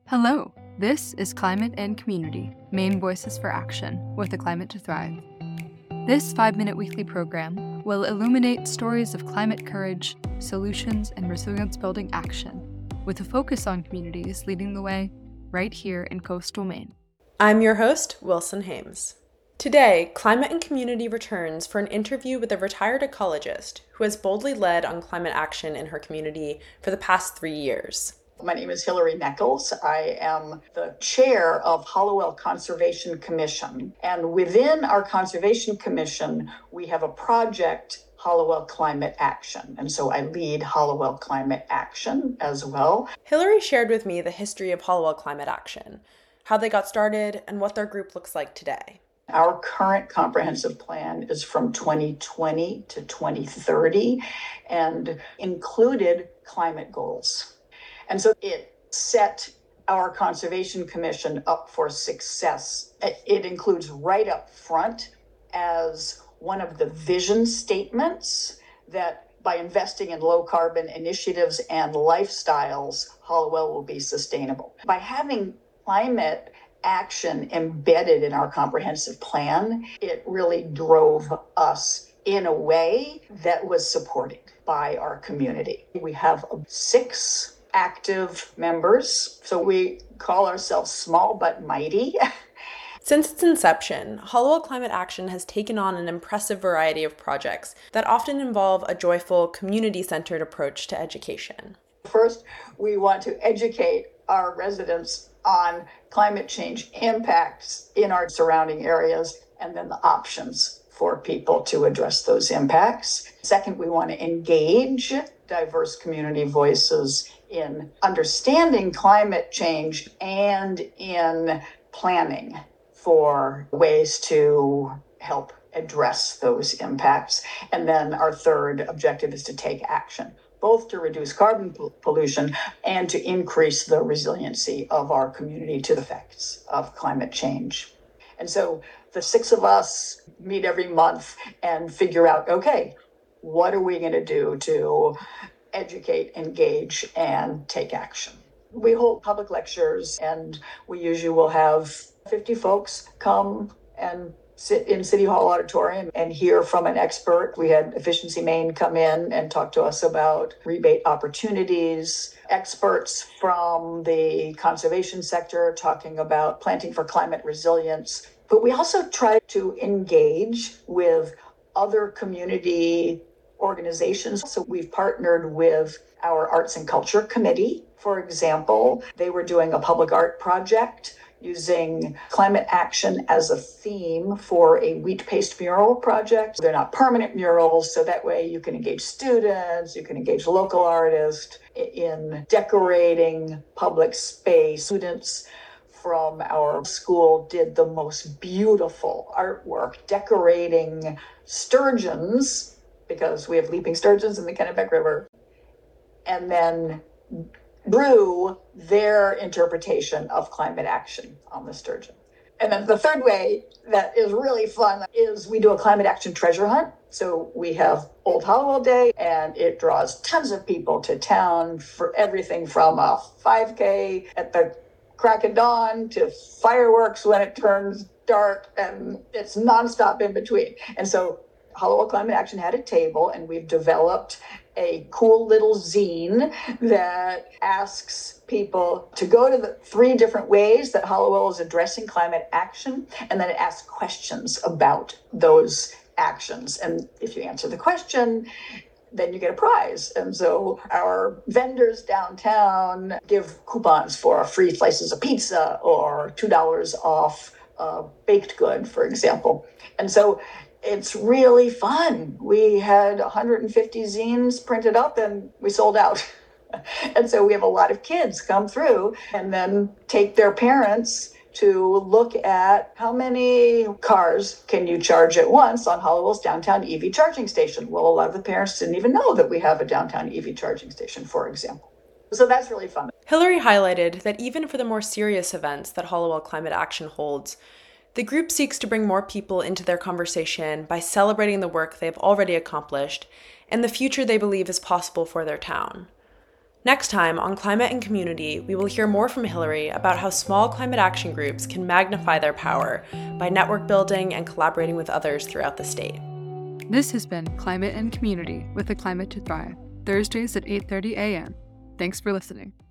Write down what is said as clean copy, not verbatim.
Hello, this is Climate and Community, Maine Voices for Action, with a Climate to Thrive. This 5-minute weekly program will illuminate stories of climate courage, solutions, and resilience-building action, with a focus on communities leading the way right here in coastal Maine. I'm your host, Wilson Hames. Today, Climate and Community returns for an interview with a retired ecologist who has boldly led on climate action in her community for the past 3 years. My name is Hillary Neckles. I am the chair of Hallowell Conservation Commission. And within our Conservation Commission, we have a project, Hallowell Climate Action. And so I lead Hallowell Climate Action as well. Hillary shared with me the history of Hallowell Climate Action, how they got started, and what their group looks like today. Our current comprehensive plan is from 2020 to 2030 and included climate goals. And so it set our Conservation Commission up for success. It includes right up front as one of the vision statements that by investing in low carbon initiatives and lifestyles, Hallowell will be sustainable. By having climate action embedded in our comprehensive plan, it really drove us in a way that was supported by our community. We have 6 active members, so we call ourselves small but mighty. Since its inception, Hallowell Climate Action has taken on an impressive variety of projects that often involve a joyful, community-centered approach to education. First, we want to educate our residents on climate change impacts in our surrounding areas and then the options for people to address those impacts. Second, we want to engage diverse community voices in understanding climate change and in planning for ways to help address those impacts. And then our third objective is to take action, both to reduce carbon pollution and to increase the resiliency of our community to the effects of climate change. And so the 6 of us meet every month and figure out, okay, what are we going to do to educate, engage, and take action? We hold public lectures, and we usually will have 50 folks come and sit in City Hall auditorium and hear from an expert. We had Efficiency Maine come in and talk to us about rebate opportunities, experts from the conservation sector talking about planting for climate resilience. But we also try to engage with other community organizations. So we've partnered with our Arts and Culture Committee, for example. They were doing a public art project using climate action as a theme for a wheat paste mural project. They're not permanent murals, so that way you can engage students, you can engage local artists in decorating public space. Students from our school did the most beautiful artwork decorating sturgeons, because we have leaping sturgeons in the Kennebec River, and then drew their interpretation of climate action on the sturgeon. And then the third way that is really fun is we do a climate action treasure hunt. So we have Old Hallowell Day, and it draws tons of people to town for everything from a 5K at the crack of dawn to fireworks when it turns dark, and it's nonstop in between. And so Hallowell Climate Action had a table, and we've developed a cool little zine that asks people to go to the 3 different ways that Hallowell is addressing climate action, and then it asks questions about those actions. And if you answer the question, then you get a prize. And so our vendors downtown give coupons for free slices of pizza or $2 off a baked good, for example. And so it's really fun. We had 150 zines printed up and we sold out. And so we have a lot of kids come through and then take their parents to look at how many cars can you charge at once on Hallowell's downtown EV charging station. Well, a lot of the parents didn't even know that we have a downtown EV charging station, for example. So that's really fun. Hillary highlighted that even for the more serious events that Hallowell Climate Action holds, the group seeks to bring more people into their conversation by celebrating the work they've already accomplished and the future they believe is possible for their town. Next time on Climate and Community, we will hear more from Hillary about how small climate action groups can magnify their power by network building and collaborating with others throughout the state. This has been Climate and Community with the Climate to Thrive, Thursdays at 8:30 a.m. Thanks for listening.